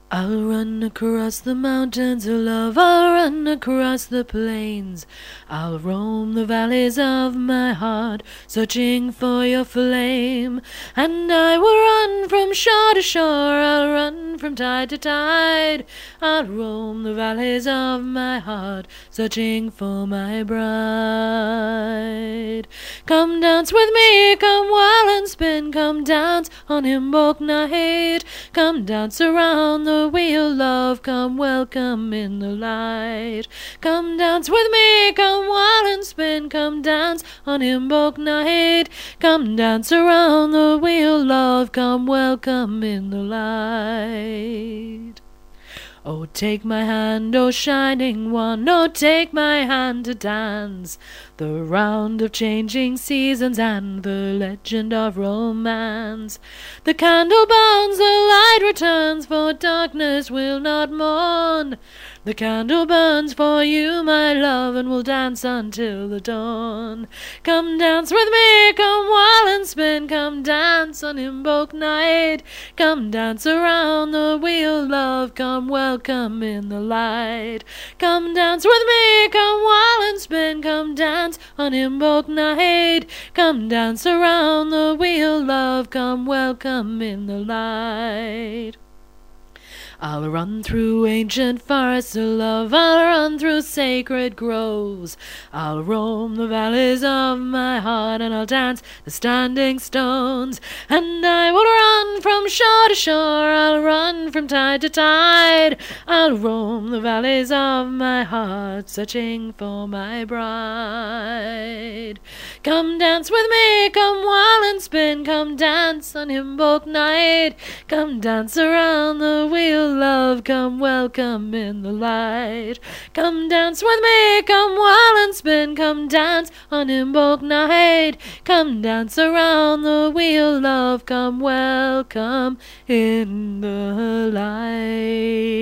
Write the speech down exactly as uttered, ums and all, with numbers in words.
I'll run across the mountains of love, I'll run across the plains, I'll roam the valleys of my heart, searching for your flame. And I will run from shore to shore, I'll run from tide to tide, I'll roam the valleys of my heart, searching for my bride. Come dance with me, come whirl and spin, come dance on Imbolc night, come dance around the wheel, love, come welcome in the light. Come dance with me, come whirl and spin, come dance on Imbolc night, come dance around the wheel, love, come welcome in the light. Oh, take my hand, oh shining one, oh take my hand to dance the round of changing seasons and the legend of romance. The candle burns, the light returns, for darkness will not mourn. The candle burns for you, my love, and we'll dance until the dawn. Come dance with me, come whirl and spin, come dance on Imbolc night, come dance around the wheel, love, come welcome in the light. Come dance with me, come whirl and spin, come dance on Imbolc night, come dance around the wheel, love, come welcome in the light. I'll run through ancient forests of love, I'll run through sacred groves, I'll roam the valleys of my heart, and I'll dance the standing stones. And I will run from shore to shore, I'll run from tide to tide, I'll roam the valleys of my heart, searching for my bride. Come dance with me, come whirl and spin, come dance on Imbolc night, come dance around the wheel, love, come welcome in the light. Come dance with me, come whirl and spin, come dance on Imbolc night, come dance around the wheel, love, come welcome in the light.